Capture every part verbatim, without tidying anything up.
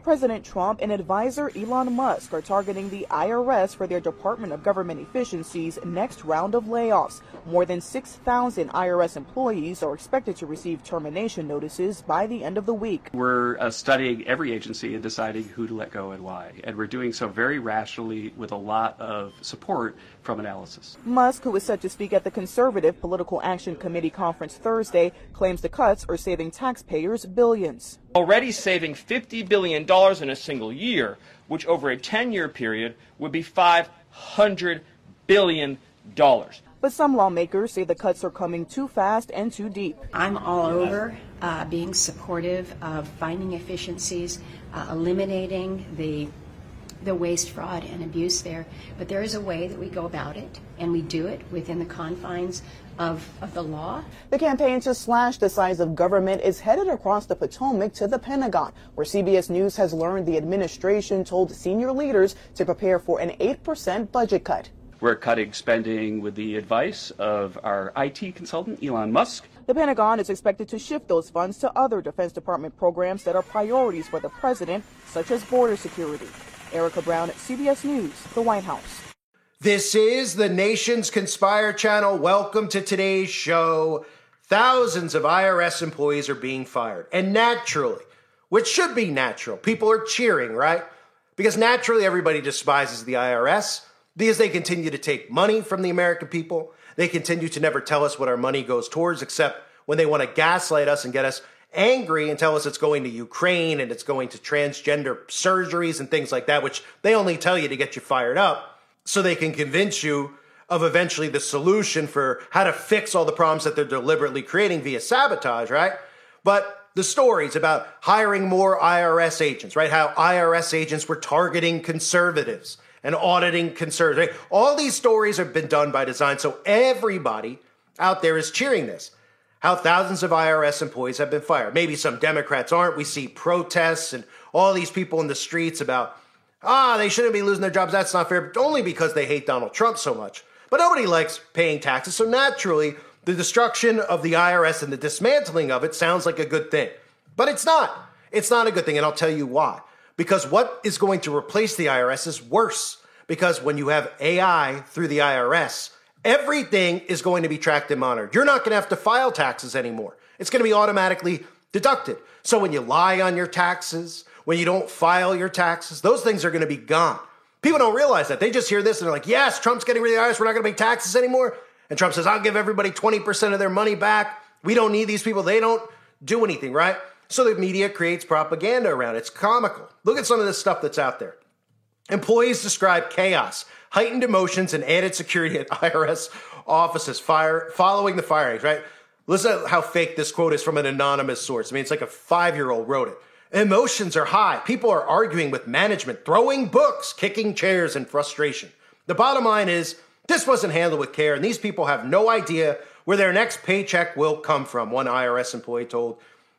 President Trump and advisor Elon Musk are targeting the I R S for their Department of Government Efficiency's next round of layoffs. More than six thousand I R S employees are expected to receive termination notices by the end of the week. We're uh, studying every agency and deciding who to let go and why. And we're doing so very rationally with a lot of support from analysis. Musk, who is set to speak at the Conservative Political Action Committee conference Thursday, claims the cuts are saving taxpayers billions. Already saving fifty billion dollars in a single year, which over a ten-year period would be five hundred billion dollars. But some lawmakers say the cuts are coming too fast and too deep. I'm all over uh, being supportive of finding efficiencies, uh, eliminating the the waste, fraud, and abuse there. But there is a way that we go about it, and we do it within the confines of, of the law. The campaign to slash the size of government is headed across the Potomac to the Pentagon, where C B S News has learned the administration told senior leaders to prepare for an eight percent budget cut. We're cutting spending with the advice of our I T consultant, Elon Musk. The Pentagon is expected to shift those funds to other Defense Department programs that are priorities for the president, such as border security. Erica Brown at C B S News, the White House. This is the Nation's Conspire channel. Welcome to today's show. Thousands of I R S employees are being fired. And naturally, which should be natural, people are cheering, right? Because naturally everybody despises the I R S because they continue to take money from the American people. They continue to never tell us what our money goes towards, except when they want to gaslight us and get us angry and tell us it's going to Ukraine and it's going to transgender surgeries and things like that, which they only tell you to get you fired up so they can convince you of eventually the solution for how to fix all the problems that they're deliberately creating via sabotage, right? But the stories about hiring more I R S agents, right? How I R S agents were targeting conservatives and auditing conservatives. Right? All these stories have been done by design, so everybody out there is cheering this. How thousands of I R S employees have been fired. Maybe some Democrats aren't. We see protests and all these people in the streets about, ah, they shouldn't be losing their jobs. That's not fair, but only because they hate Donald Trump so much. But nobody likes paying taxes, so naturally, the destruction of the I R S and the dismantling of it sounds like a good thing. But it's not. It's not a good thing, and I'll tell you why. Because what is going to replace the I R S is worse. Because when you have A I through the I R S, everything is going to be tracked and monitored. You're not going to have to file taxes anymore. It's going to be automatically deducted. So when you lie on your taxes, when you don't file your taxes, those things are going to be gone. People don't realize that. They just hear this and they're like, yes, Trump's getting rid of the I R S. We're not going to pay taxes anymore. And Trump says, I'll give everybody twenty percent of their money back. We don't need these people. They don't do anything, right? So the media creates propaganda around it. It's comical. Look at some of this stuff that's out there. Employees describe chaos, heightened emotions, and added security at I R S offices fire, following the firings, right? Listen to how fake this quote is from an anonymous source. I mean, it's like a five-year-old wrote it. Emotions are high. People are arguing with management, throwing books, kicking chairs in frustration. The bottom line is, this wasn't handled with care, and these people have no idea where their next paycheck will come from, one I R S employee told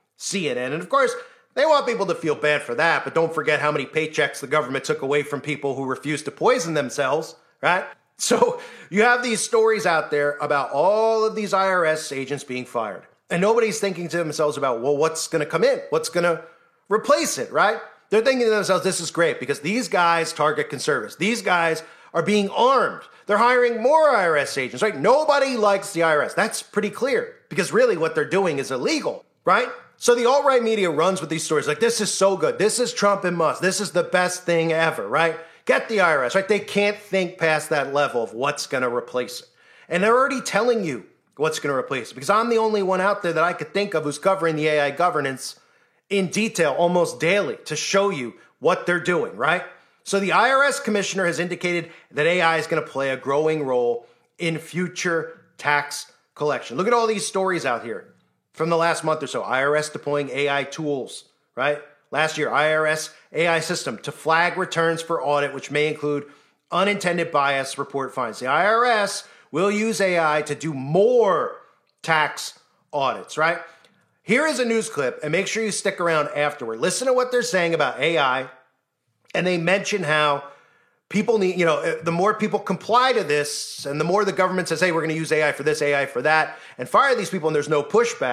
C N N. And of course, they want people to feel bad for that, but don't forget how many paychecks the government took away from people who refused to poison themselves, right? So you have these stories out there about all of these I R S agents being fired. And nobody's thinking to themselves about, well, what's going to come in? What's going to replace it, right? They're thinking to themselves, this is great because these guys target conservatives. These guys are being armed. They're hiring more I R S agents, right? Nobody likes the I R S. That's pretty clear because really what they're doing is illegal, right? So the alt-right media runs with these stories like, this is so good. This is Trump and Musk. This is the best thing ever, right? Get the I R S, right? They can't think past that level of what's going to replace it. And they're already telling you what's going to replace it because I'm the only one out there that I could think of who's covering the A I governance in detail almost daily to show you what they're doing, right? So the I R S commissioner has indicated that A I is going to play a growing role in future tax collection. Look at all these stories out here from the last month or so. I R S deploying A I tools, right? Last year, I R S A I system to flag returns for audit, which may include unintended bias report fines. The I R S will use A I to do more tax audits, right? Here is a news clip, and make sure you stick around afterward. Listen to what they're saying about A I, and they mention how people need, you know, the more people comply to this, and the more the government says, hey, we're going to use A I for this, A I for that, and fire these people, and there's no pushback,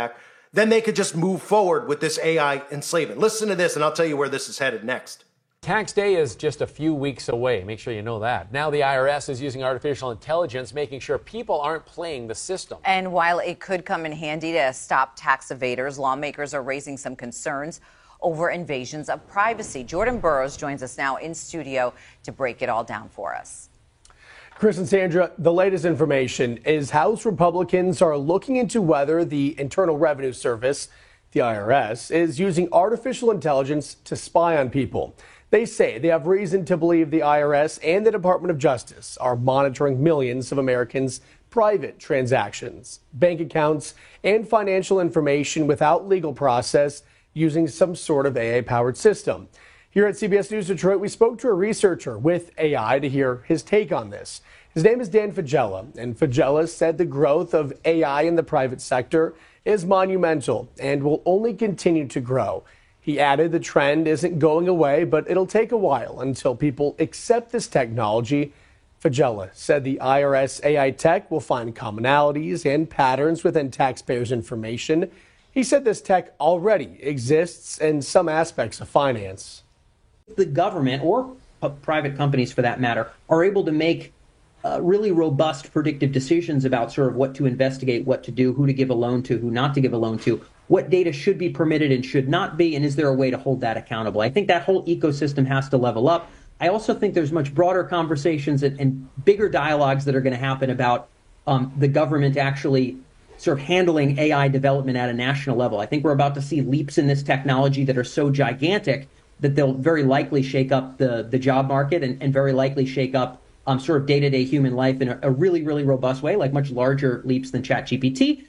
then they could just move forward with this A I enslavement. Listen to this, and I'll tell you where this is headed next. Tax day is just a few weeks away. Make sure you know that. Now the I R S is using artificial intelligence, making sure people aren't playing the system. And while it could come in handy to stop tax evaders, lawmakers are raising some concerns over invasions of privacy. Jordan Burroughs joins us now in studio to break it all down for us. Chris and Sandra, the latest information is House Republicans are looking into whether the Internal Revenue Service, the I R S, is using artificial intelligence to spy on people. They say they have reason to believe the I R S and the Department of Justice are monitoring millions of Americans' private transactions, bank accounts, and financial information without legal process using some sort of A I-powered system. Here at C B S News Detroit, we spoke to a researcher with A I to hear his take on this. His name is Dan Faggella, and Faggella said the growth of A I in the private sector is monumental and will only continue to grow. He added the trend isn't going away, but it'll take a while until people accept this technology. Faggella said the I R S A I tech will find commonalities and patterns within taxpayers' information. He said this tech already exists in some aspects of finance. The government, or private companies for that matter, are able to make uh, really robust predictive decisions about sort of what to investigate, what to do, who to give a loan to, who not to give a loan to, what data should be permitted and should not be, and is there a way to hold that accountable? I think that whole ecosystem has to level up. I also think there's much broader conversations and, and bigger dialogues that are going to happen about um, the government actually sort of handling A I development at a national level. I think we're about to see leaps in this technology that are so gigantic that they'll very likely shake up the, the job market and, and very likely shake up um, sort of day-to-day human life in a, a really, really robust way, like much larger leaps than ChatGPT.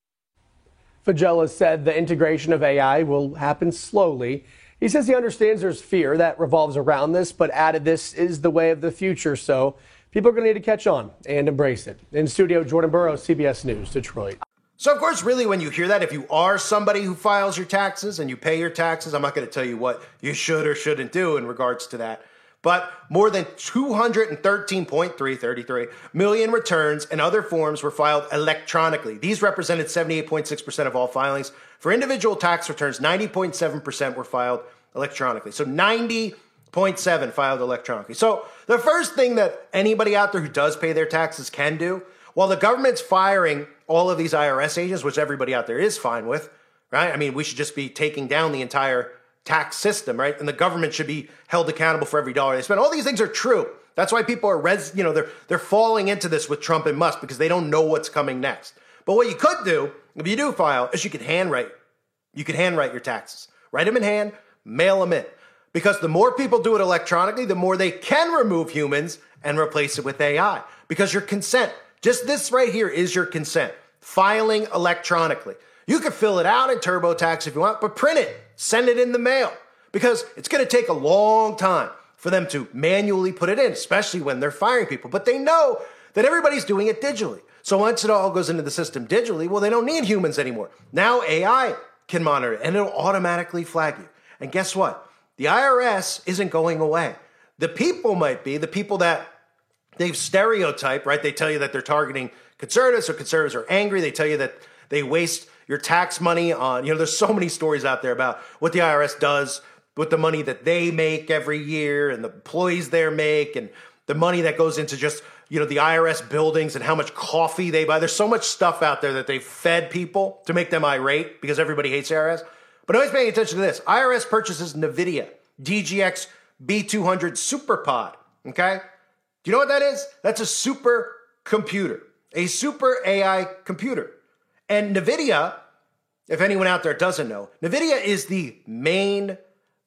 Faggella said the integration of A I will happen slowly. He says he understands there's fear that revolves around this, but added this is the way of the future, so people are going to need to catch on and embrace it. In studio, Jordan Burroughs, C B S News, Detroit. So, of course, really, when you hear that, if you are somebody who files your taxes and you pay your taxes, I'm not going to tell you what you should or shouldn't do in regards to that. But more than two hundred thirteen point three million returns and other forms were filed electronically. These represented seventy-eight point six percent of all filings. For individual tax returns, ninety point seven percent were filed electronically. So ninety point seven filed electronically. So the first thing that anybody out there who does pay their taxes can do, while the government's firing all of these I R S agents, which everybody out there is fine with, right? I mean, we should just be taking down the entire tax system, right? And the government should be held accountable for every dollar they spend. All these things are true. That's why people are, res- you know, they're they're falling into this with Trump and Musk because they don't know what's coming next. But what you could do, if you do file, is you could handwrite. You could handwrite your taxes. Write them in hand, mail them in. Because the more people do it electronically, the more they can remove humans and replace it with A I. Because your consent, just this right here is your consent. Filing electronically. You could fill it out in TurboTax if you want, but print it. Send it in the mail. Because it's going to take a long time for them to manually put it in, especially when they're firing people. But they know that everybody's doing it digitally. So once it all goes into the system digitally, well, they don't need humans anymore. Now A I can monitor it, and it'll automatically flag you. And guess what? The I R S isn't going away. The people might be, the people that they've stereotyped, right? They tell you that they're targeting conservatives, or conservatives are angry. They tell you that they waste your tax money on, you know, there's so many stories out there about what the I R S does with the money that they make every year and the employees they make and the money that goes into just, you know, the I R S buildings and how much coffee they buy. There's so much stuff out there that they've fed people to make them irate because everybody hates the I R S. But nobody's paying attention to this. I R S purchases NVIDIA D G X B two hundred SuperPod, okay? Do you know what that is? That's a super computer, a super A I computer. And NVIDIA, if anyone out there doesn't know, NVIDIA is the main,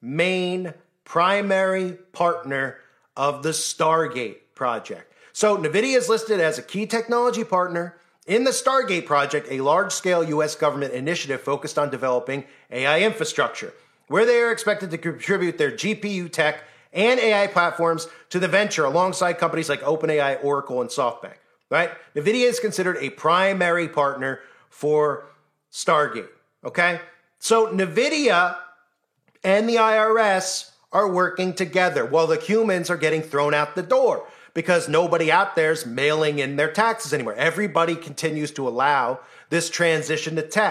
main primary partner of the Stargate project. So NVIDIA is listed as a key technology partner in the Stargate project, a large-scale U S government initiative focused on developing A I infrastructure, where they are expected to contribute their G P U tech and A I platforms to the venture alongside companies like OpenAI, Oracle, and SoftBank, right? NVIDIA is considered a primary partner for Stargate, okay? So NVIDIA and the I R S are working together while the humans are getting thrown out the door because nobody out there is mailing in their taxes anymore. Everybody continues to allow this transition to tech.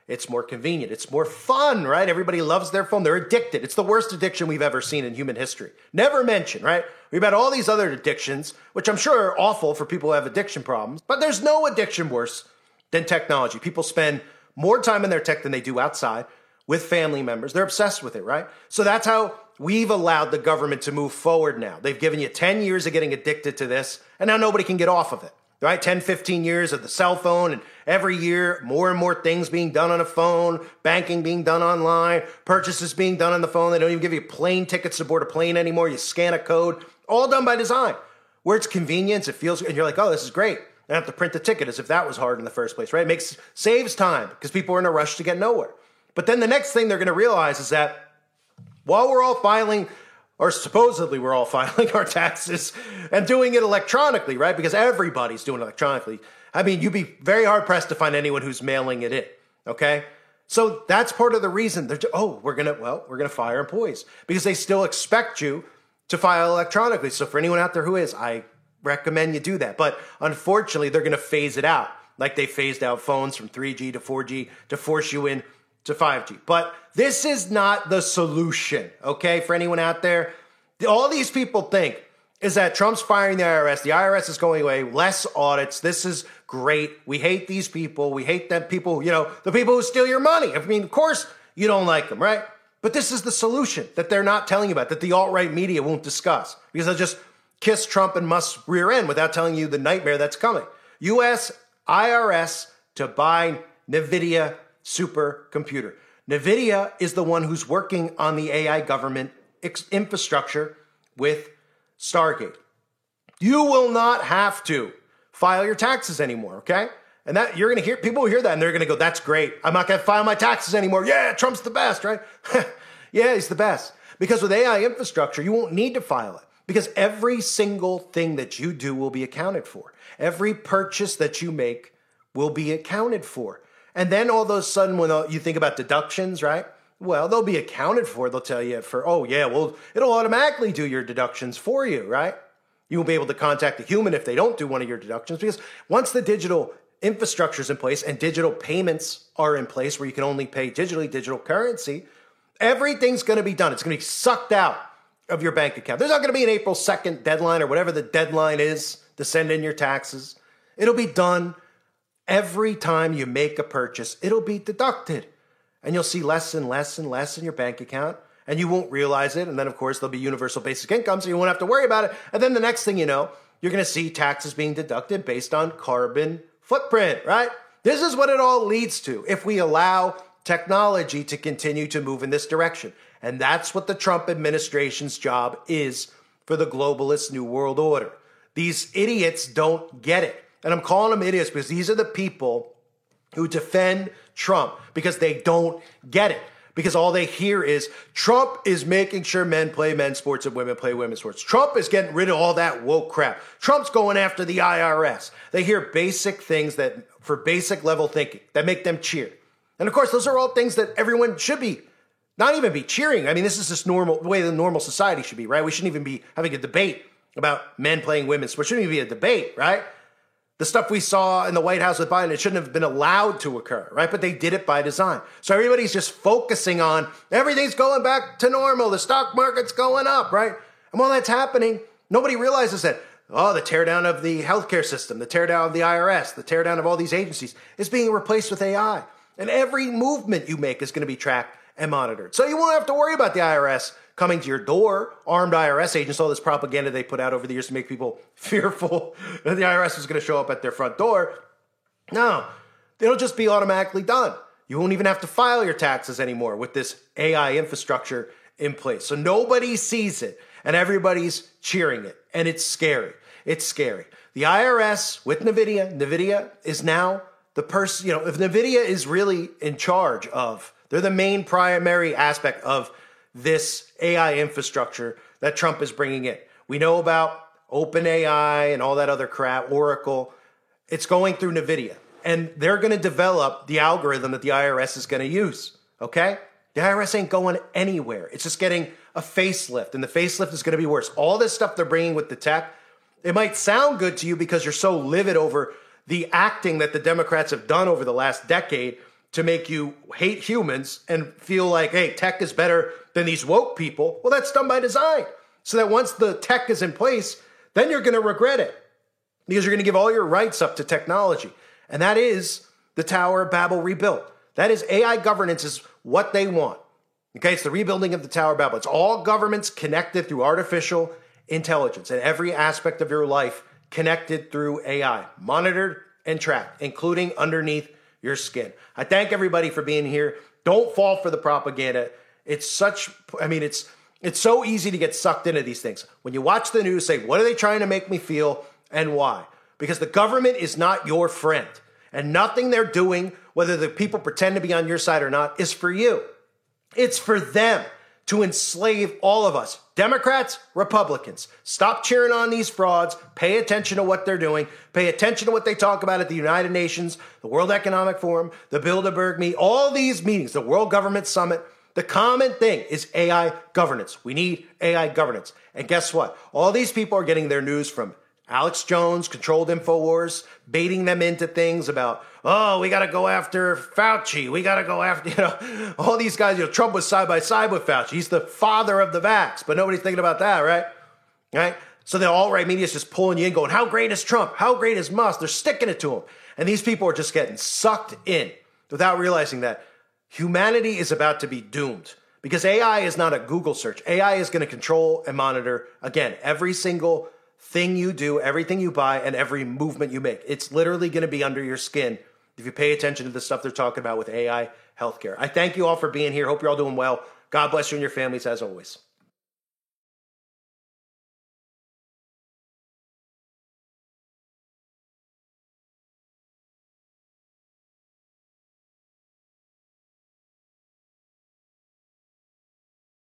It's more convenient. It's more fun, right? Everybody loves their phone. They're addicted. It's the worst addiction we've ever seen in human history. Never mentioned, right? We've had all these other addictions, which I'm sure are awful for people who have addiction problems, but there's no addiction worse than technology. People spend more time in their tech than they do outside with family members. They're obsessed with it, right? So that's how we've allowed the government to move forward now. They've given you ten years of getting addicted to this, and now nobody can get off of it. Right? ten, fifteen years of the cell phone, and every year more and more things being done on a phone, banking being done online, purchases being done on the phone. They don't even give you plane tickets to board a plane anymore. You scan a code, all done by design. Where it's convenience, it feels, and you're like, oh, this is great. I don't have to print the ticket as if that was hard in the first place, right? It makes, saves time because people are in a rush to get nowhere. But then the next thing they're going to realize is that while we're all filing, or supposedly we're all filing our taxes and doing it electronically, right? Because everybody's doing it electronically. I mean, you'd be very hard-pressed to find anyone who's mailing it in, okay? So that's part of the reason. They're, oh, we're going to, well, we're going to fire employees because they still expect you to file electronically. So for anyone out there who is, I recommend you do that. But unfortunately, they're going to phase it out like they phased out phones from three G to four G to force you in to five G. But this is not the solution, okay, for anyone out there. All these people think is that Trump's firing the I R S. The I R S is going away, less audits. This is great. We hate these people. We hate them people, you know, the people who steal your money. I mean, of course you don't like them, right? But this is the solution that they're not telling you about, that the alt-right media won't discuss because they'll just kiss Trump and Musk's rear end without telling you the nightmare that's coming. U S I R S to buy NVIDIA supercomputer. NVIDIA is the one who's working on the A I government ex- infrastructure with Stargate. You will not have to file your taxes anymore, okay? And that you're going to hear, people will hear that and they're going to go, that's great. I'm not going to file my taxes anymore. Yeah, Trump's the best, right? Yeah, he's the best. Because with A I infrastructure, you won't need to file it because every single thing that you do will be accounted for. Every purchase that you make will be accounted for. And then all of a sudden, when you think about deductions, right? Well, they'll be accounted for. They'll tell you for, oh, yeah, well, it'll automatically do your deductions for you, right? You will be able to contact a human if they don't do one of your deductions because once the digital infrastructure is in place and digital payments are in place where you can only pay digitally, digital currency, everything's going to be done. It's going to be sucked out of your bank account. There's not going to be an April second deadline or whatever the deadline is to send in your taxes. It'll be done. Every time you make a purchase, it'll be deducted. And you'll see less and less and less in your bank account. And you won't realize it. And then, of course, there'll be universal basic income, so you won't have to worry about it. And then the next thing you know, you're going to see taxes being deducted based on carbon footprint, right? This is what it all leads to if we allow technology to continue to move in this direction. And that's what the Trump administration's job is for the globalist New World Order. These idiots don't get it. And I'm calling them idiots because these are the people who defend Trump because they don't get it. Because all they hear is Trump is making sure men play men's sports and women play women's sports. Trump is getting rid of all that woke crap. Trump's going after the I R S. They hear basic things that for basic level thinking that make them cheer. And of course, those are all things that everyone should be, not even be cheering. I mean, this is just normal, the way the normal society should be, right? We shouldn't even be having a debate about men playing women's sports. It shouldn't even be a debate, right? The stuff we saw in the White House with Biden, it shouldn't have been allowed to occur, right? But they did it by design. So everybody's just focusing on everything's going back to normal. The stock market's going up, right? And while that's happening, nobody realizes that, oh, the teardown of the healthcare system, the teardown of the I R S, the teardown of all these agencies is being replaced with A I. And every movement you make is going to be tracked and monitored. So you won't have to worry about the I R S coming to your door, armed I R S agents, all this propaganda they put out over the years to make people fearful that the I R S is going to show up at their front door. No, it'll just be automatically done. You won't even have to file your taxes anymore with this A I infrastructure in place. So nobody sees it and everybody's cheering it. And it's scary. It's scary. The I R S with NVIDIA, NVIDIA is now the person, you know, if NVIDIA is really in charge of, they're the main primary aspect of this A I infrastructure that Trump is bringing in. We know about OpenAI and all that other crap, Oracle. It's going through NVIDIA. And they're going to develop the algorithm that the I R S is going to use, okay? The I R S ain't going anywhere. It's just getting a facelift, and the facelift is going to be worse. All this stuff they're bringing with the tech, it might sound good to you because you're so livid over the acting that the Democrats have done over the last decade to make you hate humans and feel like, hey, tech is better than these woke people. Well, that's done by design. So that once the tech is in place, then you're going to regret it because you're going to give all your rights up to technology. And that is the Tower of Babel rebuilt. That is A I governance is what they want. Okay, it's the rebuilding of the Tower of Babel. It's all governments connected through artificial intelligence and every aspect of your life connected through A I, monitored and tracked, including underneath your skin. I thank everybody for being here. Don't fall for the propaganda. It's such, I mean, it's it's so easy to get sucked into these things. When you watch the news, say, what are they trying to make me feel and why? Because the government is not your friend. And nothing they're doing, whether the people pretend to be on your side or not, is for you. It's for them to enslave all of us. Democrats, Republicans, stop cheering on these frauds. Pay attention to what they're doing. Pay attention to what they talk about at the United Nations, the World Economic Forum, the Bilderberg meeting, all these meetings, the World Government Summit. The common thing is A I governance. We need A I governance. And guess what? All these people are getting their news from Alex Jones, controlled InfoWars, baiting them into things about, oh, we got to go after Fauci. We got to go after, you know, all these guys. You know, Trump was side by side with Fauci. He's the father of the vax, but nobody's thinking about that, right? Right? So the alt-right media is just pulling you in, going, how great is Trump? How great is Musk? They're sticking it to him. And these people are just getting sucked in without realizing that humanity is about to be doomed because A I is not a Google search. A I is going to control and monitor, again, every single thing you do, everything you buy, and every movement you make. It's literally going to be under your skin if you pay attention to the stuff they're talking about with A I healthcare. I thank you all for being here. Hope you're all doing well. God bless you and your families as always.